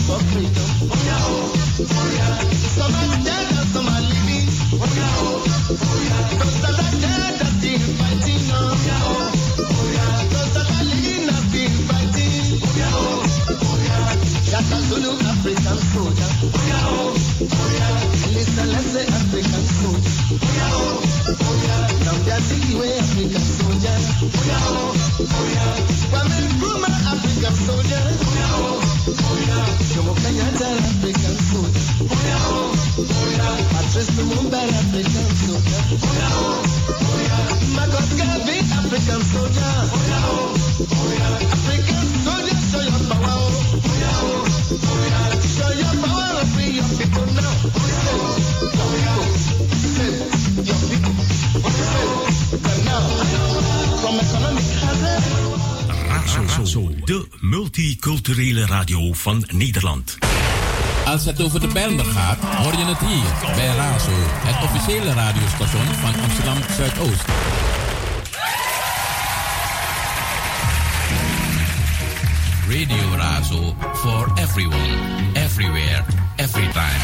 for freedom. Oh yeah, oh yeah. Some are dead and some are living. Oh yeah, oh yeah. Those that are dead are still fighting. Oh yeah, oh yeah. Those that are living are still fighting. Oh yeah, oh yeah. That's a Zulu African soldier. Oh yeah, oh yeah. Listen, let's say African soldier. Oh yeah, oh yeah. Now they're taking away African soldier. Oh yeah, oh yeah. Kwame Nkrumah African soldier. Oh yeah, oh yeah. Jomo Kenyatta African soldier. Oh yeah, oh yeah. Patrice Lumumba African soldier. Oh yeah, oh yeah. Marcus Garvey African soldier. Oh yeah, oh yeah. African soldier, show your power. Oh yeah, oh yeah. Show your power and free your people now. Oh yeah, your people. But now, from economic hazard. Razo, de multiculturele radio van Nederland. Als het over de Bijlmer gaat, hoor je het hier bij Razo, het officiële radiostation van Amsterdam Zuidoost. Radio Razo for everyone, everywhere, every time.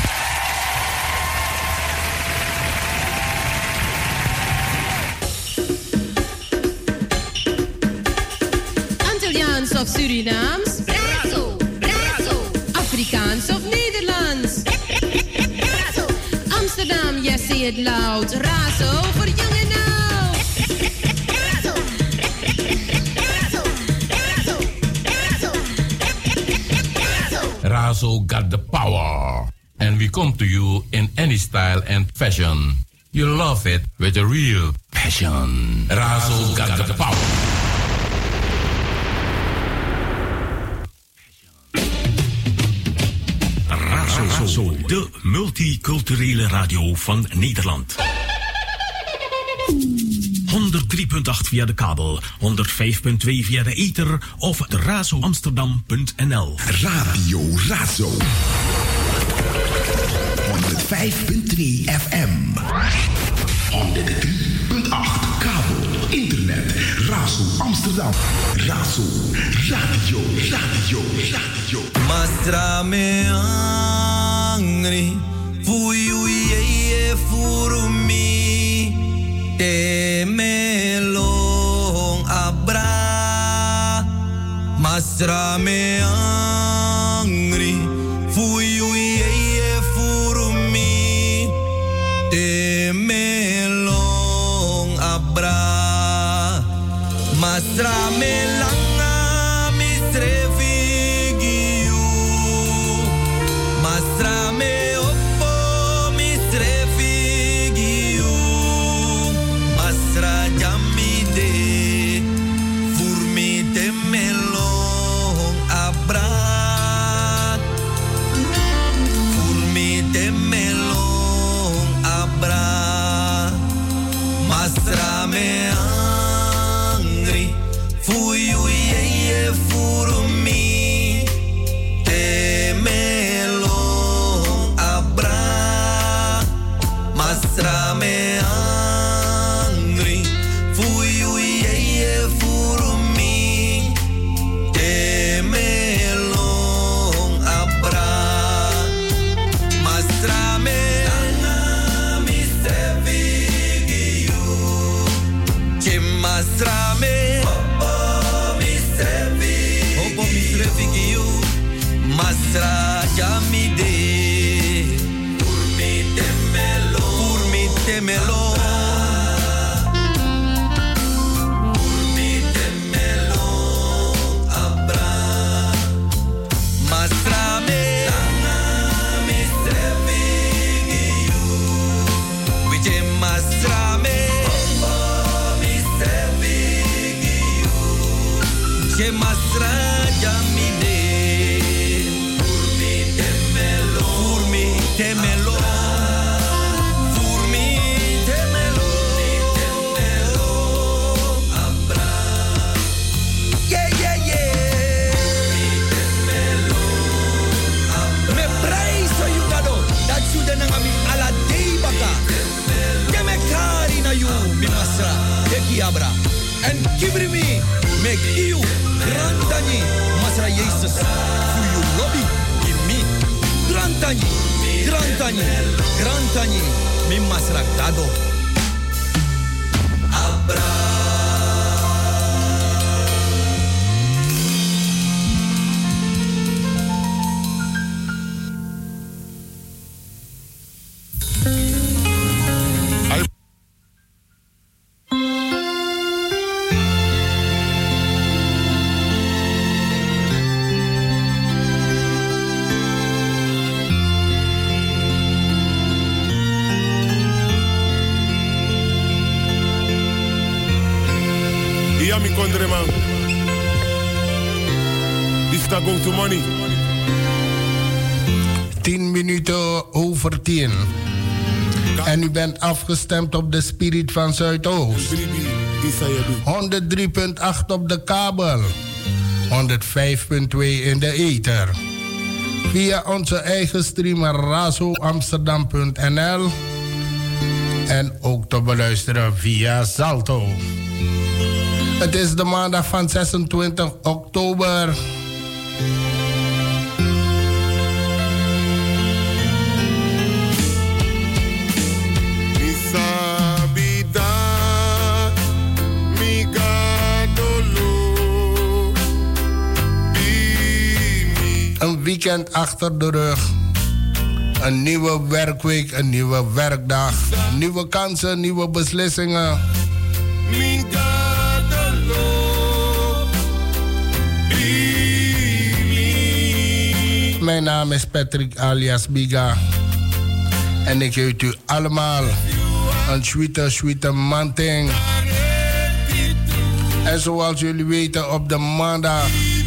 Antilliaans of Surinaams? Razo, Razo. Afrikaans of Nederlands? Razo. Amsterdam, yes, say it loud. Razo voor jong en oud. Razo. Razo. Razo. Razo. Razo. Razo got the power. And we come to you in any style and fashion. You love it with a real passion. Razo got the power. Razo, de multiculturele radio van Nederland. 103.8 via de kabel, 105.2 via de ether of razoamsterdam.nl. Radio Razo. 105.2 FM. 103.8 kabel, internet, Razo Amsterdam. Razo, radio. Mastra me angri, fuyu ye furumi, te melong abra. Mastra me angri, fuyu ye furumi, te melong abra. Mastra me langa mistrevi. Mastrame oppo mi strefigiu, mastra jamide, furmi te melong abra, furmi te melong abra, mastrame angri, fuyu ye furmi te melong abra, mastrame angri, fuyu ye furumi, te melong abra, mastrame anga mistrevigiu, che mastrame oppo mistrevigiu, mastra jamide. Temelo, temelo, abra, mastrame, mistrevigiu, vice mastrame, mistrevigiu, che mastra jamide, temelo. En kibrimi make you grandani masra Jesus for you lobby in me Grantani, Grantani, Grantani, mi masragado. Ja, mi kondre man. Is dat go to money? 10 minuten over 10. En u bent afgestemd op de Spirit van Zuidoost. 103.8 op de kabel. 105.2 in de ether. Via onze eigen streamer razoamsterdam.nl. En ook te beluisteren via Salto. Het is de maandag van 26 oktober. Een weekend achter de rug. Een nieuwe werkweek, een nieuwe werkdag. Nieuwe kansen, nieuwe beslissingen. Mijn naam is Patrick alias Biga. En ik heet u allemaal een sweete manting. En zoals jullie weten, op de maandag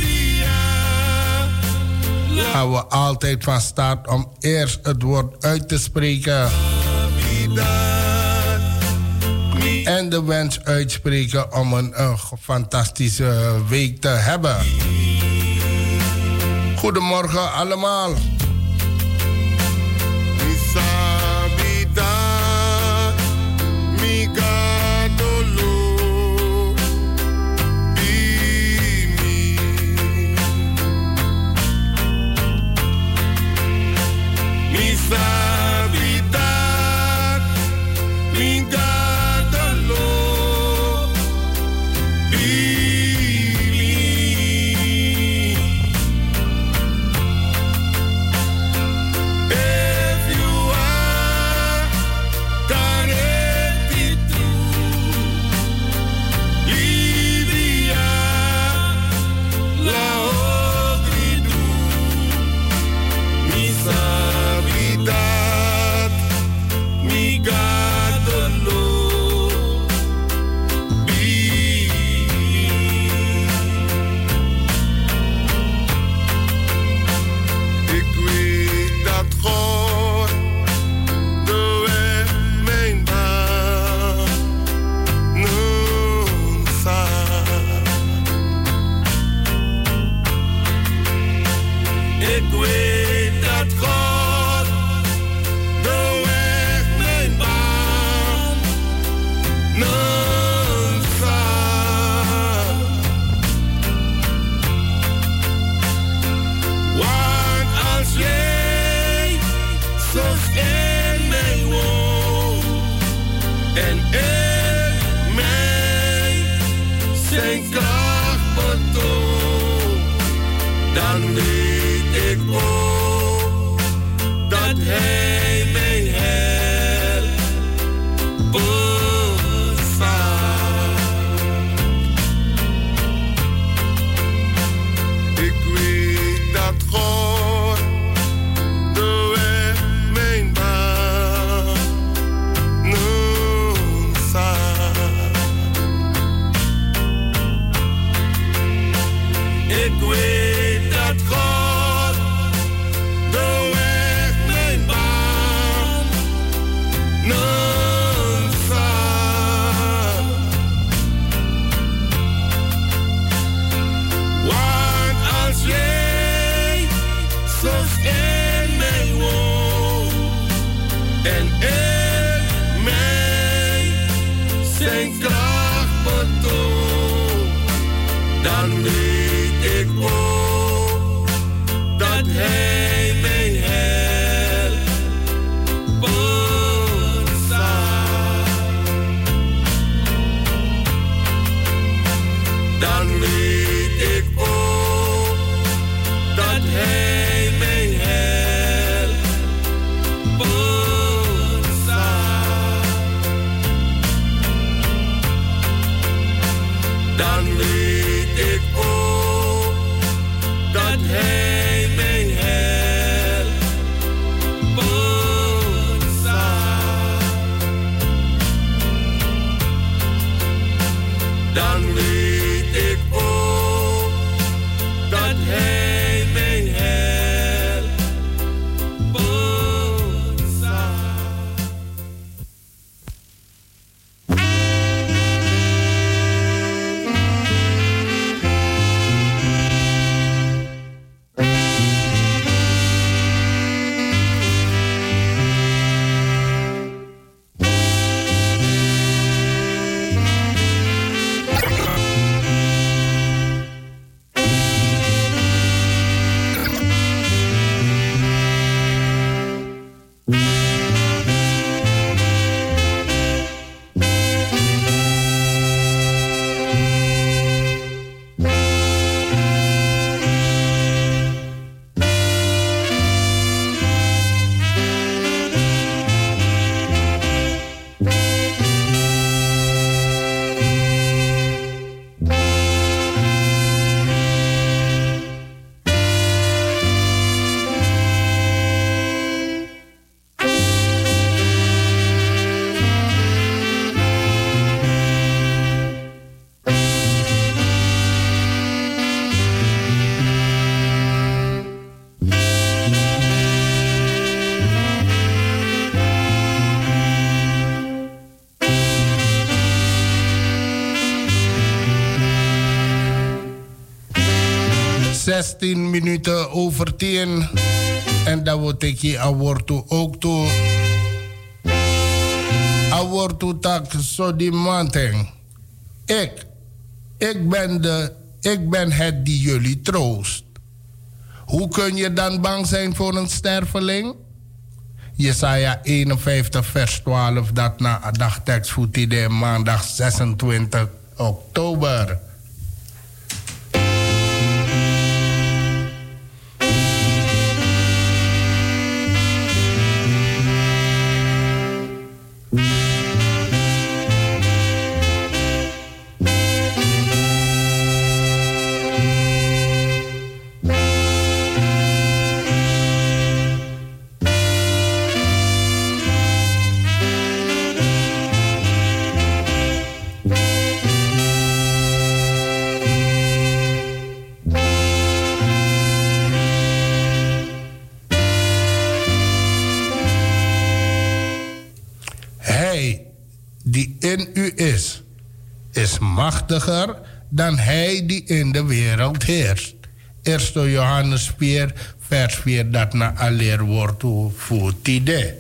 gaan we altijd van start om eerst het woord uit te spreken. En de wens uitspreken om een fantastische week te hebben. Goedemorgen allemaal. weet ik ook dat hij mij helpt. dan weet ik ook dat hij mij helpen zal. Dan weet ik ook dat hij mij helpen zal. 16 minuten over 10. En dan word ik je awortu ook toe. Awortu tak so die manting. Ik ben het die jullie troost. Hoe kun je dan bang zijn voor een sterveling? Jesaja 51 vers 12, dat na dagtekst voor die maandag 26 oktober. Die in u is machtiger dan hij die in de wereld heerst. 1 Johannes 4, vers 4, dat na alleer wordt voor tide.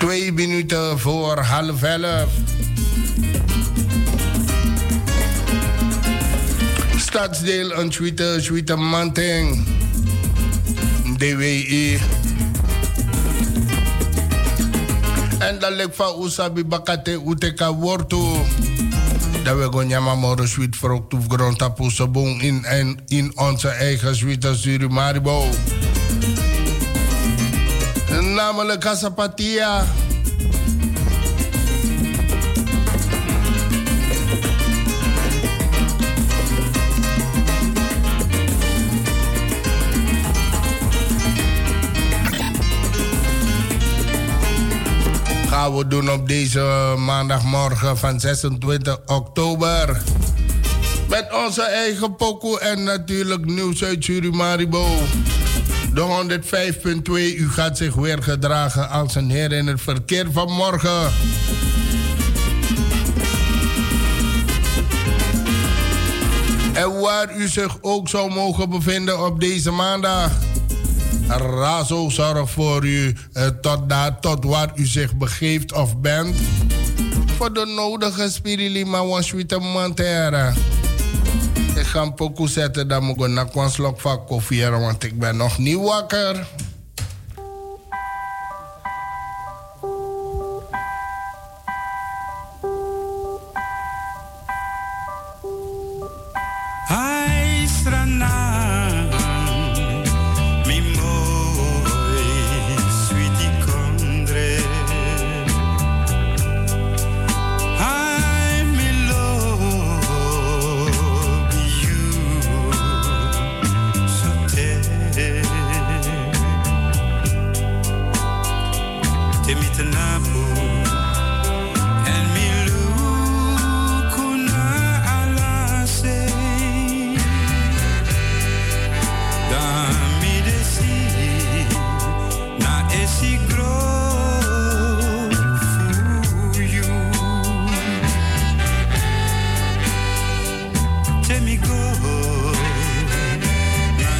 2 minuten voor 10:30. Stadsdeel een Schwiete Manting. DWE. En dan lijkt van Usabi Bakate Uteka Wortu. Dat we gaan jammer Sweet Fruit of Grond Tapoeseboom in onze eigen Sweete Surimaribo. Namelijk Casapatia. Gaan we doen op deze maandagmorgen van 26 oktober. Met onze eigen pokoe en natuurlijk nieuws uit Surimaribo. De 105.2, u gaat zich weer gedragen als een heer in het verkeer van morgen. En waar u zich ook zou mogen bevinden op deze maandag. Razo zorgt voor u tot waar u zich begeeft of bent. Voor de nodige spirilima wanswite mantera. Ik ga een pokoe zetten, dan moet ik naar een slok van koffie, want ik ben nog niet wakker. Hai strana, mi moi, sweetie condre. Hai mi love you, so te mi tenapo, en mi lucuna ala se. Esi grow for you. Let me go na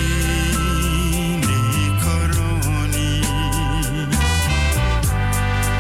ini koroni.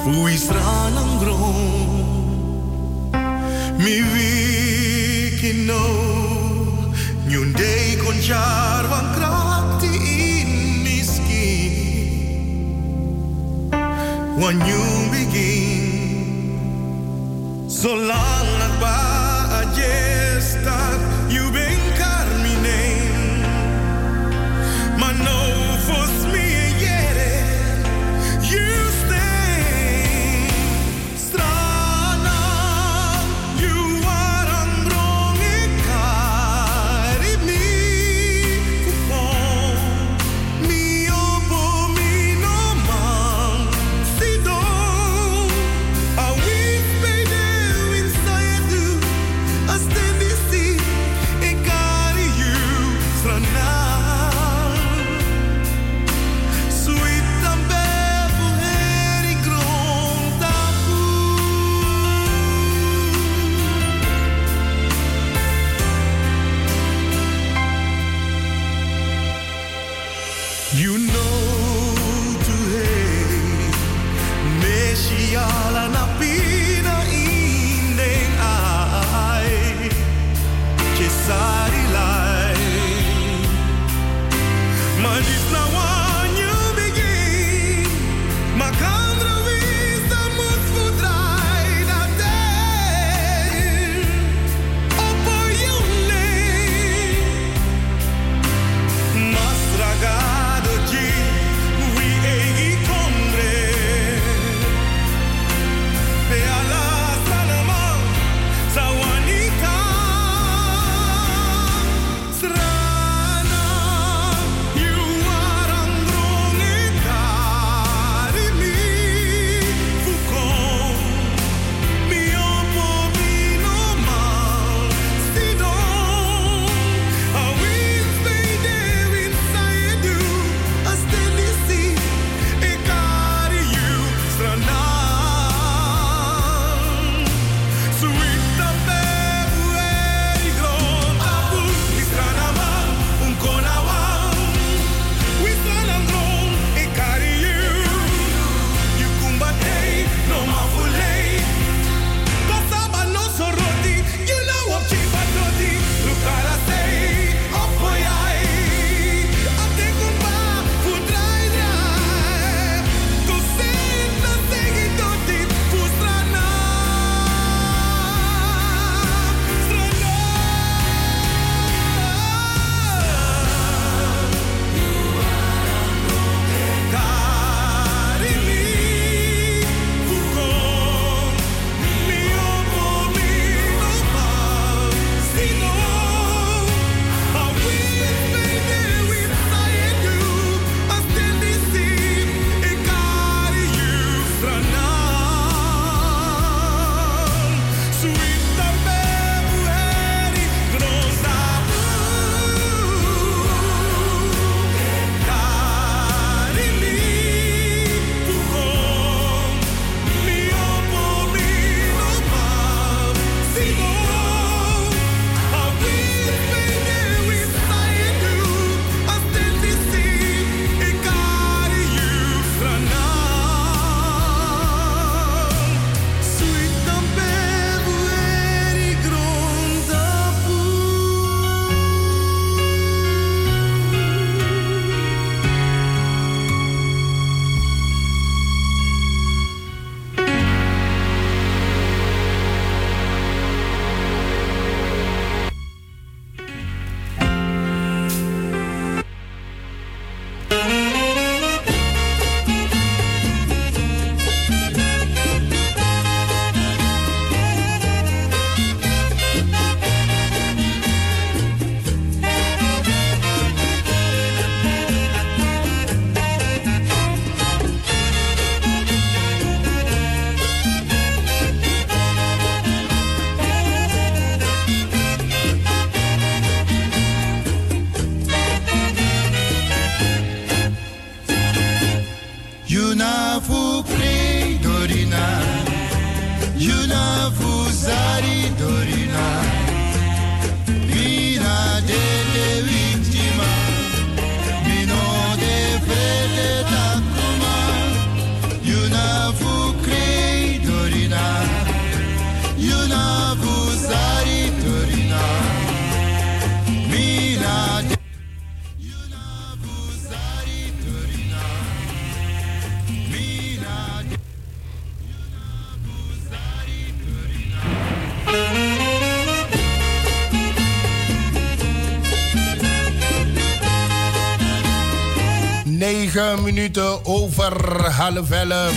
Uisranang grond. Mi wiki no. Nyundei konjar van krakti in miski. When you begin. Zolang nagba ajestat. You ben carmine. Mano fos mi yere. You stay strana. You are androng e cari mi kupon. Mi opo mi no man. Si do. A wis beide inside you. A steady sea. E cari you strana. You know to hate Mesiala na pina indeng ay Kisari lai Madis na one you begin Makandra vista musfudrai da day Opo yung lay Mas ragado ji we ei condre Pe ala sanama sawanita Strana you are androng e cari mi Fukon mi opo mi no mal Si don a wins beide inside you A steady sea e cari you strana Sweet the February gronda fu Mi strana man un conawan We strana gron e cari you You kumbatei no mafulei Kasaba no soroti You know what chipa doti Lukara say Opoyai Ate kumba Futrai drai Tu senta segi doti Fustrana Cari mi Fukon Mi opo mi no mal Si no A win baby inside you A steady sea E cari you strana Sweet the February grossa Cari mi Fukon Mi opo mi no mal Si no A win baby inside you A steady sea E cari you strana Sweet the February gronda fu Yuna fu play dorina Yuna fu zari dorina Mina de victima Mino de fede takuma Yuna fu cre 9 minuten over 10:30.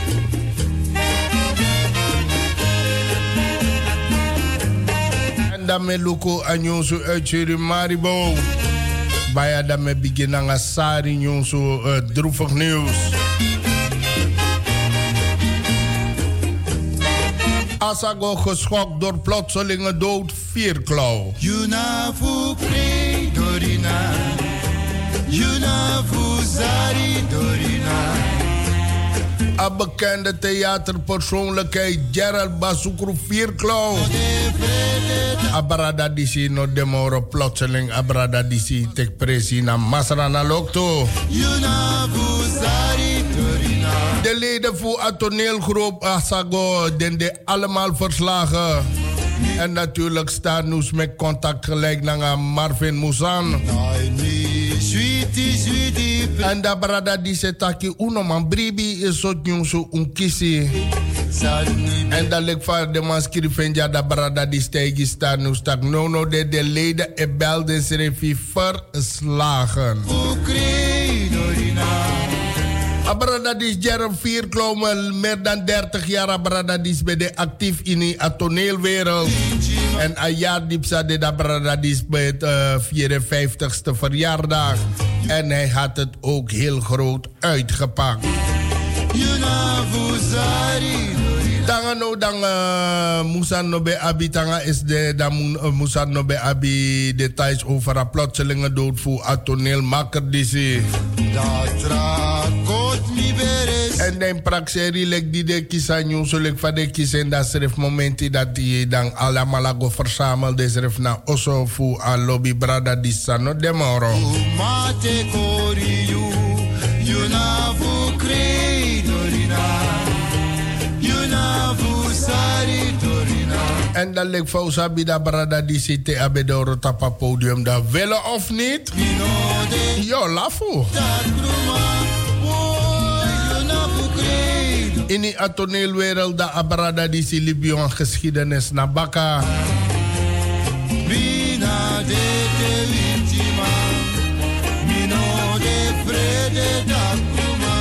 En dan met Luko Anjonsu uit Surimaribo. Baya dan met beginnen Asari Njonsu droevig nieuws. Asago geschokt door plotselinge dood Vierklauw. Yunafu Kree Dorina, Yunafu Zari Dorina. Een bekende theaterpersoonlijkheid Gerald Basukru Vierklauw. Abrada disi no demoro plotseling abrada disi tek presi na Masrana Lokto. Yunafu Zari Dorina. De leden voor het toneelgroep Asago den allemaal verslagen. En natuurlijk staan nu met contact gelijk naar Marvin Musan. En da brada di setaki uno man bribi is zo nyungsu unkisi. En dat lijkt van de man skrivenja da brada di stegi staan nu stak no de leden e belden schreef verslagen. Abradadis Jerem Vierklauw, meer dan 30 jaar Abradadis bij de actief in de toneelwereld. En een jaar diepsa de Abradadis bij het 54ste verjaardag. En hij had het ook heel groot uitgepakt. Tanga no dan Musan no be abi tanga is de dan Musan no be abi details over een plotselinge dood voor een toneelmaker die en dan praxeri lek die de kisanyu so lek van de kisen dat schreef momenten dat die dan allemaal go verzameld is schreef na oso voor een lobby brada die sano demoro. Mate koriyu, yunafu kredorina. En dan lijkt voor Sabida Brada die zit abe door het podium. Dat willen of niet? Jo, lafo. In de toneelwereld da Abrada die si Libyan geschiedenis na baka. Bina de te victima, mino de frede da kuma.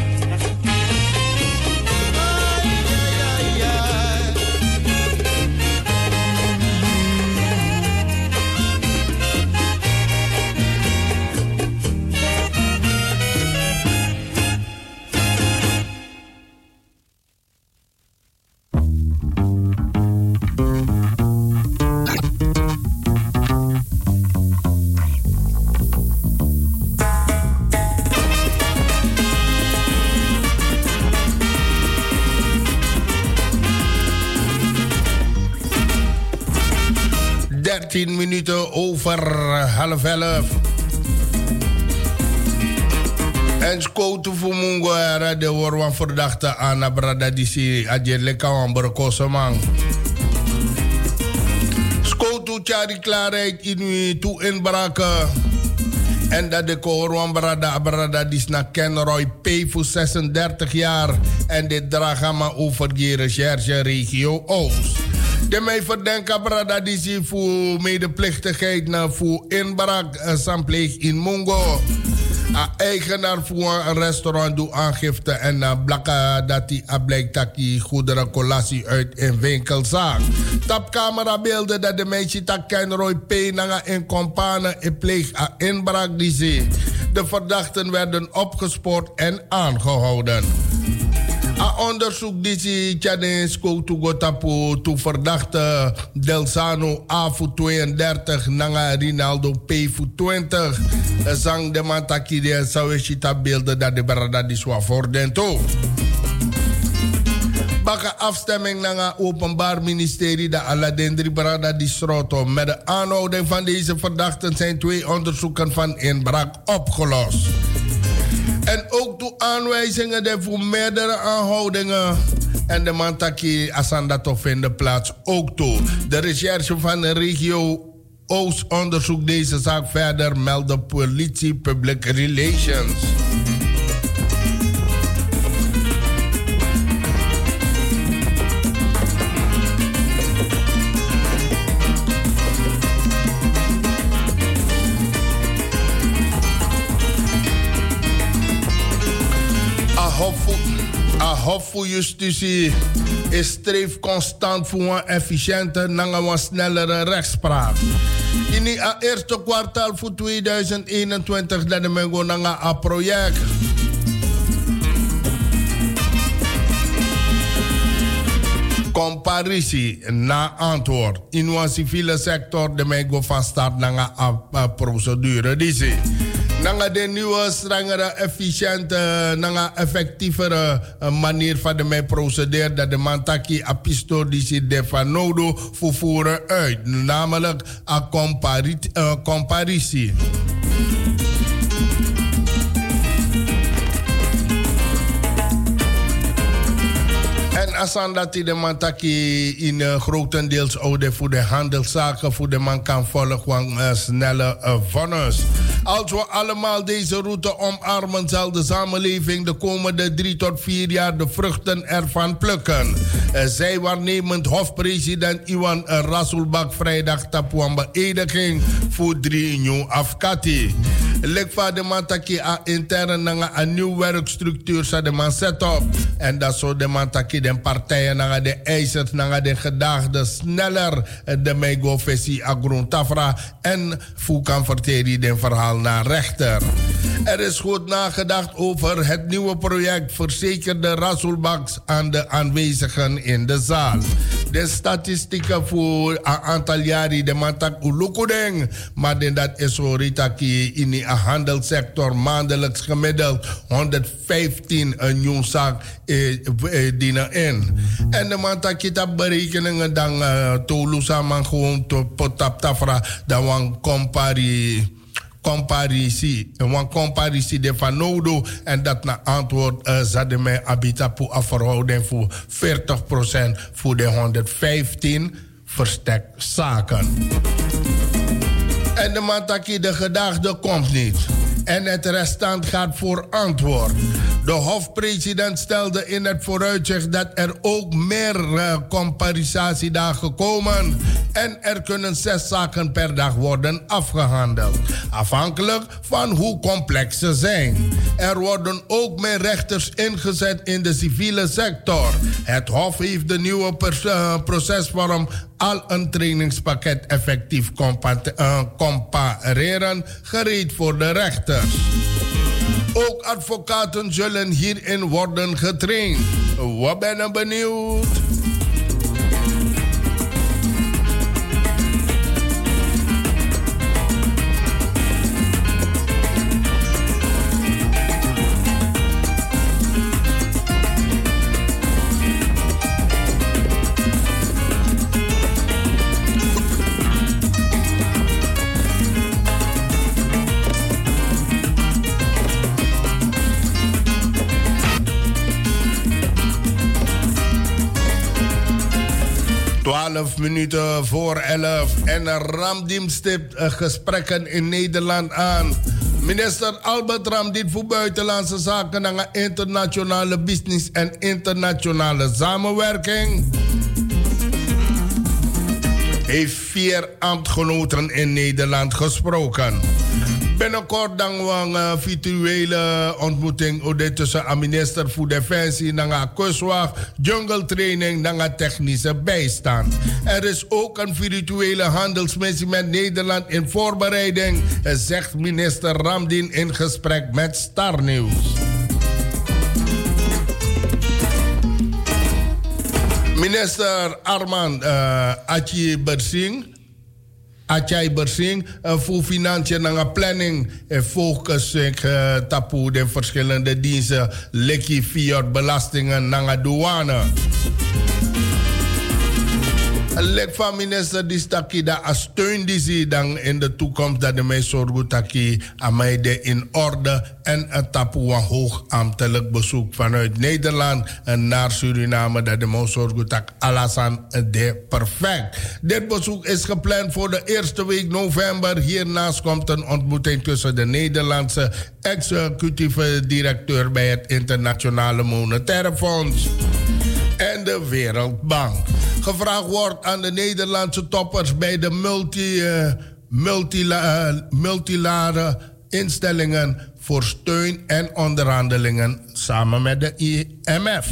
Minuten over 10:30. En skoten voor Mungo era de worwan verdachte aan Abrada disi adjeleka amber kosemang. Skotu chari klaarheid in toe inbraken. En dat de koorwan Abrada dis na Kenroy P voor 36 jaar. En dit dragama over die recherche regio Oost. De mij verdenken brada die ze voor medeplichtigheid naar voor inbraak sampleeg in Mungo. Eigenaar voor een restaurant doet aangifte en blakka dat hij blijkt dat hij goederen collatie uit een winkelzaak. Tapcamerabeelden dat de meisje tak Kenroy P nanga in compane en pleeg inbraak die ze. De verdachten werden opgespoord en aangehouden. A onderzoek die ze tjadens skotu gotapu to verdachte Delsano A voor 32 nanga Rinaldo P voor 20. Zang de mantaki de saweshita beelden dat de brada die zwa voor den to. Baka afstemming nanga openbaar ministerie de Aladendri brada die sroto. Met de aanhouding van deze verdachten zijn 2 onderzoeken van inbraak opgelost. En ook door aanwijzingen voor meerdere aanhoudingen. En de mantaki Asandato vinden plaats ook toe. De recherche van de regio Oost onderzoekt deze zaak verder, meldt de politie Public Relations. A hof voor justitie is streeft constant voor een efficiënte en een snellere rechtspraak. In het eerste kwartaal voor 2021 dat we gaan naar een project. Comparitie na antwoord. In de civiele sector de mij gaan van start naar een procedure. Naar de nieuwe, strengere, efficiënte, naar effectievere manier van de mij procederen dat de mantaki a pistodisi de van nodo vervoeren uit. Namelijk een comparitie. En als dat de mantaki in grotendeels oude voor de handelszaken, voor de man kan volgen snelle vonnis. Als we allemaal deze route omarmen, zal de samenleving de komende 3 tot 4 jaar de vruchten ervan plukken. Zij waarnemend hofpresident Iwan Rasulbak vrijdag tapuan beëdiging voor 3 nieuw afkati. Lekva de mantaki a intern naar een nieuw werkstructuur sa de man set op. En dat zo de mantaki de partijen naar de eisers naar de gedaagde sneller de meegofessie a grondtafra en voor kan verteren de verhaal naar rechter. Er is goed nagedacht over het nieuwe project, verzekerde Rasulbaks aan de aanwezigen in de zaal. De statistieken voor een aantal jaren de mantak ulukudeng, maar dat is zo ritaki in de handelssector maandelijks gemiddeld 115 nieuw zaak dienen in. En de mantakita berekeningen dan tolusa man gewoon potap tafra dan wan comparisi de van nodo en dat na antwoord zade mij abitapu a verhouding voor 40% voor de 115 verstekzaken. En de mantaki de gedaagde komt niet. En het restant gaat voor antwoord. De hofpresident stelde in het vooruitzicht dat er ook meer comparisatiedagen komen. En er kunnen 6 zaken per dag worden afgehandeld. Afhankelijk van hoe complex ze zijn. Er worden ook meer rechters ingezet in de civiele sector. Het hof heeft de nieuwe procesvorm al een trainingspakket effectief compareren gereed voor de rechters. Ook advocaten zullen hierin worden getraind. We zijn benieuwd. 12 minuten voor 11 en Ramdim stipt gesprekken in Nederland aan. Minister Albert Ramdin voor Buitenlandse Zaken en internationale business en internationale samenwerking heeft 4 ambtgenoten in Nederland gesproken. Binnenkort dan een virtuele ontmoeting tussen de minister voor Defensie, de kustwacht, jungle training en de technische bijstand. Er is ook een virtuele handelsmissie met Nederland in voorbereiding, zegt minister Ramdin in gesprek met Star News. Minister Armand Achai Bersing voor financiën en planning en focus tapu de verschillende diensten, lekkie fiat belastingen en douane. Lek van minister die stakkie dat als steun die zie dan in de toekomst dat de mij zorgen takkie aan mij de in orde en een tapu een hoog ambtelijk bezoek vanuit Nederland en naar Suriname dat de mij zorgen tak alasan de perfect. Dit bezoek is gepland voor de eerste week november. Hiernaast komt een ontmoeting tussen de Nederlandse executieve directeur bij het Internationale Monetaire Fonds en de Wereldbank. Gevraagd wordt aan de Nederlandse toppers bij de multilaterale instellingen voor steun en onderhandelingen samen met de IMF.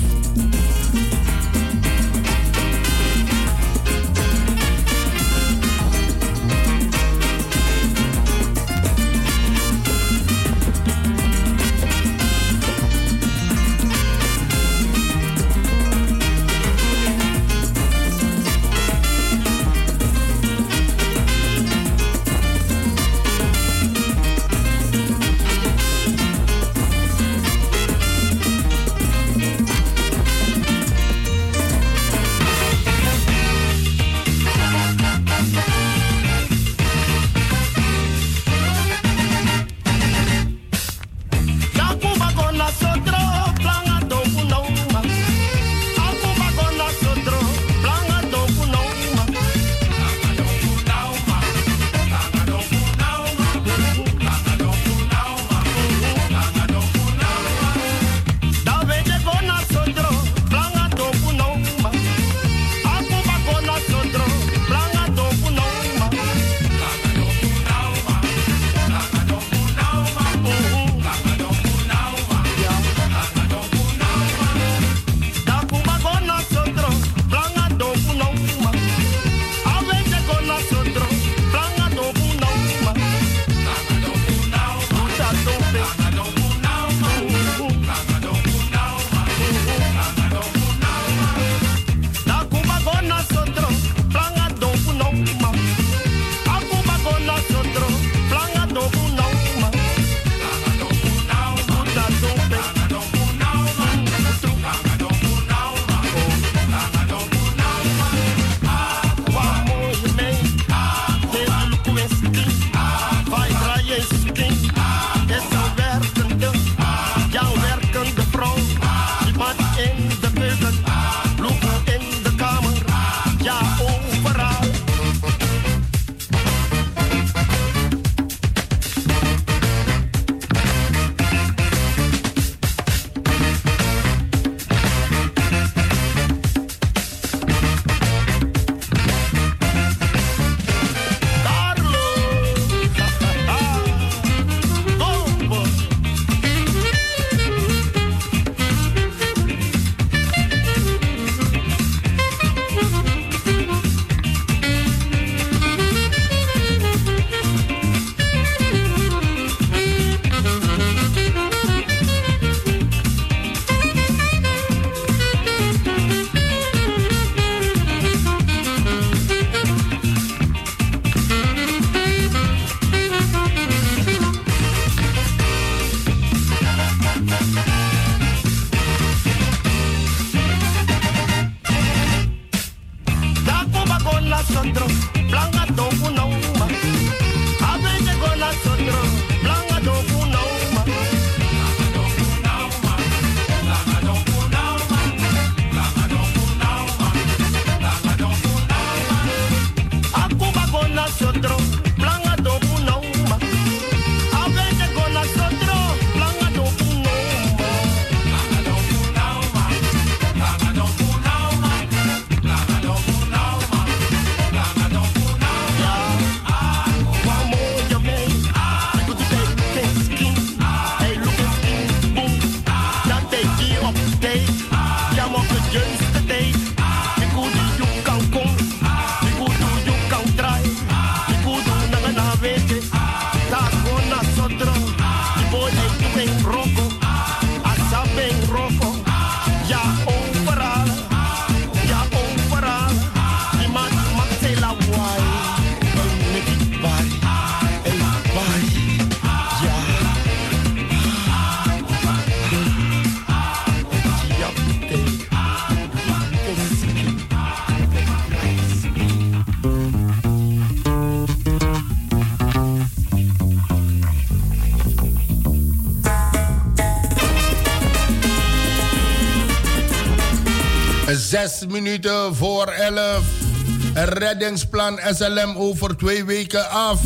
Zes minuten voor 11. Reddingsplan SLM over 2 weken af.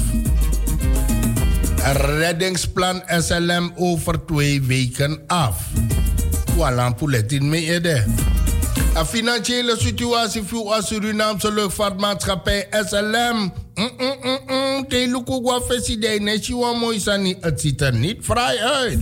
Reddingsplan SLM over 2 weken af. Voilà, pouletin me ede. Een financiële situatie voor de Surinaamse luchtvaartmaatschappij SLM. Het ziet er niet vrij uit.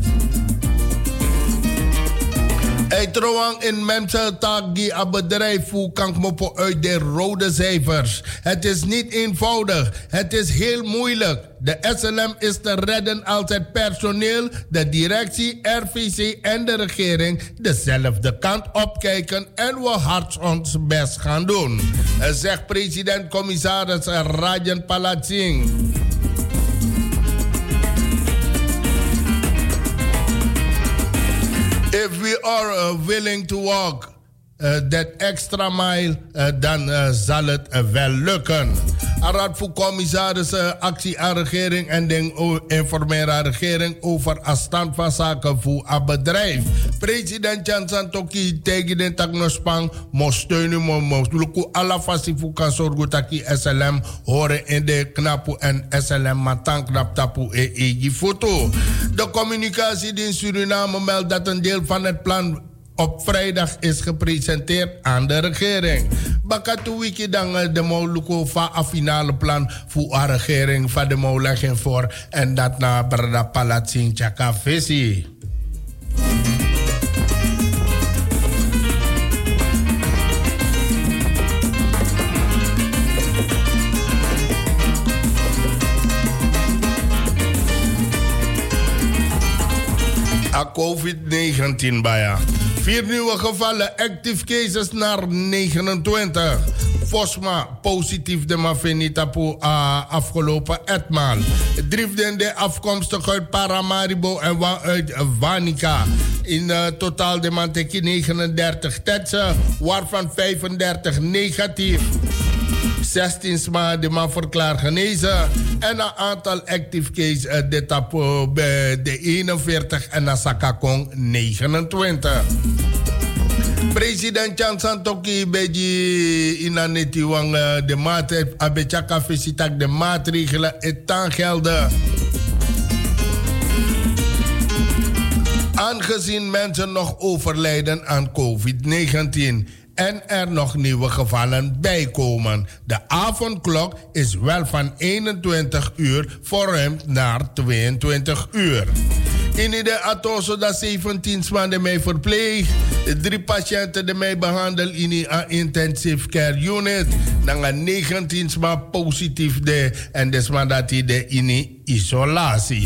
Trouwens in mensen tagi een bedrijf hoe kan ik me uit de rode cijfers. Het is niet eenvoudig. Het is heel moeilijk. De SLM is te redden als het personeel, de directie, RVC en de regering dezelfde kant opkijken en we hard ons best gaan doen. Zegt president-commissaris Rajan Palatsing. If we are willing to walk that extra mile, dan zal het wel lukken. Raad voor commissaris actie aan regering en informeer aan regering over de stand van zaken voor het bedrijf. President Jan Santoki tegen de Taknospang moest steunen, moest lukken alle fasie voor kan zorgen dat die SLM horen in de knapu en SLM matang knap tapu e foto. De communicatiedienst Suriname meldt dat een deel van het plan op vrijdag is gepresenteerd aan de regering. Bakatu wiki dan de moluko van een finale plan voor de regering van de moleggen voor en dat naar Brada Palatsin Chakavesi. COVID-19 bij 4 nieuwe gevallen, active cases naar 29. Fosma positief de Mafinitapu afgelopen etmaal. Driefdende afkomstig uit Paramaribo en uit Wanica. In totaal de Manteki 39 testen, waarvan 35 negatief. 16 sma de man verklaard genezen. En een aantal active cases de tapo de 41 en de Sakakong 29. President Chan Santoki beji inaneti wang de maatregelen abechaka visitak de maatregelen etan gelden. Aangezien mensen nog overlijden aan COVID-19 en er nog nieuwe gevallen bijkomen. De avondklok is wel van 21 uur verruimd naar 22 uur. In de atoso dat 17 maanden mee verpleegd, 3 patiënten die mij behandeld in een intensive care unit, dan 19 maanden positief de en desma dat die in isolatie.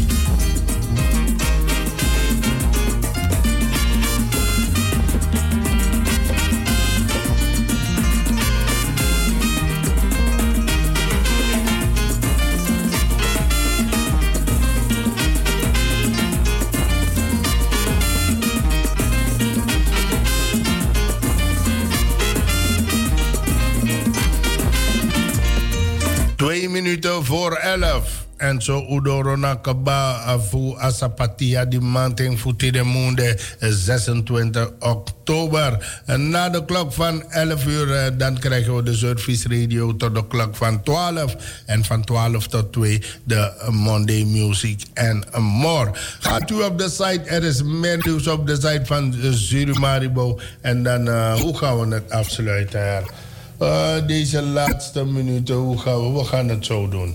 Minuten voor 11. En zo udorona kaba voor asapatia die manting voor de monde 26 oktober. En na de klok van 11 uur dan krijgen we de Service Radio tot de klok van 12. En van 12 tot 2 de Monday Music en more. Gaat u op de site, er is meer nieuws op de site van Surimaribo. En dan hoe gaan we het afsluiten? Deze laatste minuten, hoe gaan we? We gaan het zo doen.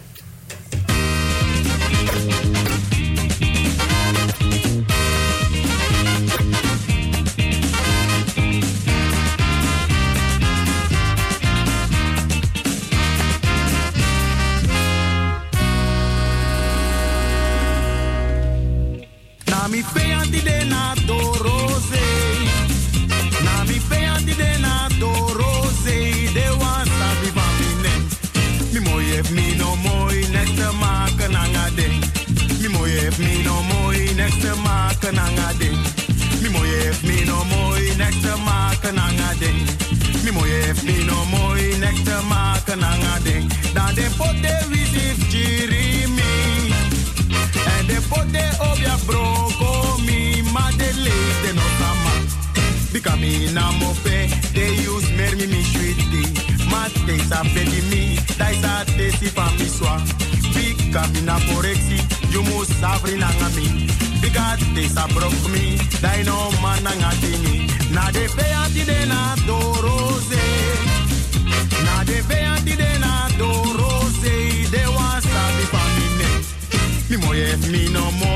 Nami fea di de na dorose. Nami fea di de na dorose. De wan sabi van mi nek. Mi mooi heeft mi no mooi nek te maken aan a ding. Mi mooi heeft mi no mooi nek te maken aan a ding. Mi mooi heeft mi no mooi nek te maken aan a ding. Mi mooi heeft mi no mooi nek te maken aan a ding. Dan de pot de wisif jirimi. En de pot de obja broko mi. Ma de leefde no sama. Bikamina mope, they use mermi mi sweetie. Ma te sa pedi mi, dai sa te si pa mi swa. Bikamina porexi, you must savri nanga mi. Biga te sa brok mi, dai no man nanga tini. Na de pe ati de na do. Mi moye mi no mo